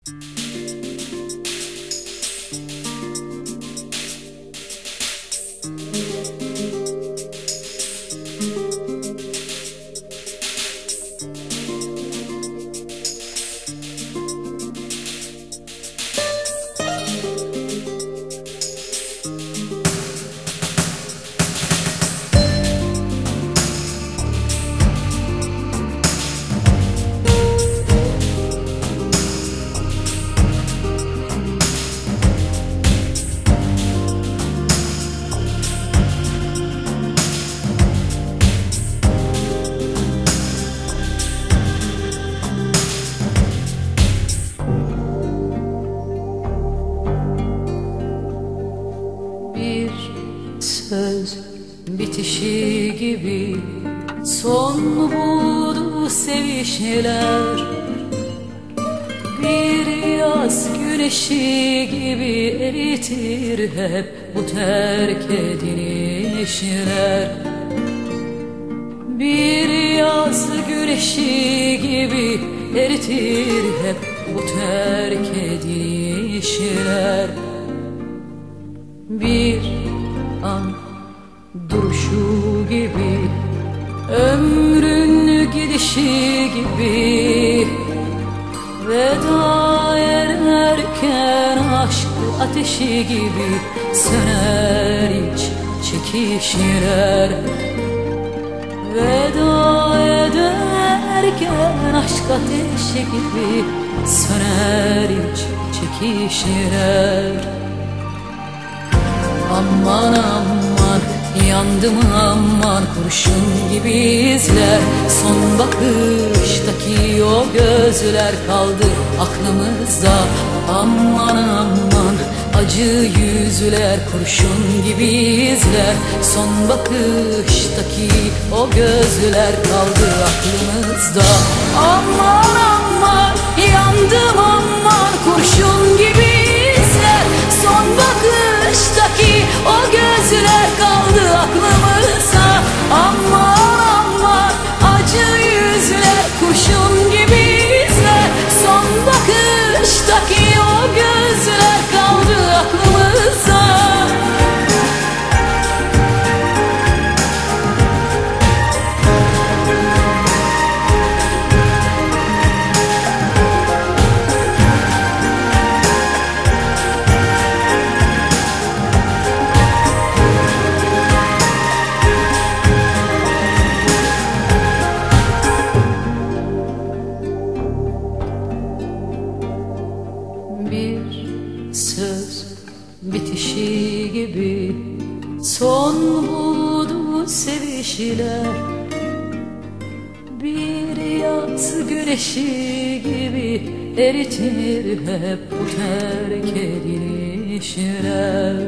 Söz bitişi gibi son buldu sevişler. Bir yaz güneşi gibi eritir hep bu terk edilişler. Bir yaz güneşi gibi eritir hep bu terk edilişler. Bir an duruşu gibi, ömrün gidişi gibi, veda ederken aşk ateşi gibi söner iç çekişler. Veda ederken aşk ateşi gibi söner iç çekişler. Aman aman yandım aman, kurşun gibi izler. Son bakıştaki o gözler kaldı aklımızda. Aman aman acı yüzler, kurşun gibi izler. Son bakıştaki o gözler kaldı aklımızda. Aman aman yandım aman, kurşun gibi izler. Son bakıştaki o gözler kaldı aklımızda. Aman aman acı yüzler, kurşun gibi izler. Son bakıştaki o gözler kaldı aklımızda. Söz bitişi gibi son buldu sevişler. Bir yaz güneşi gibi eritir hep bu terk edilişler.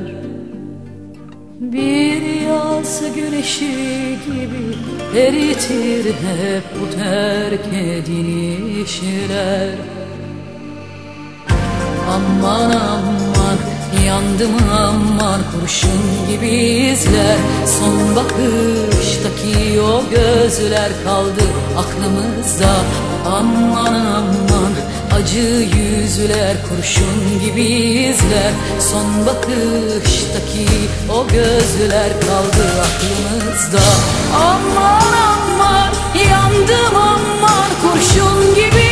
Bir yaz güneşi gibi eritir hep bu terk edilişler. Aman aman yandım aman, kurşun gibi izler. Son bakıştaki o gözler kaldı aklımızda. Aman aman acı yüzler, kurşun gibi izler. Son bakıştaki o gözler kaldı aklımızda. Aman aman yandım aman, kurşun gibi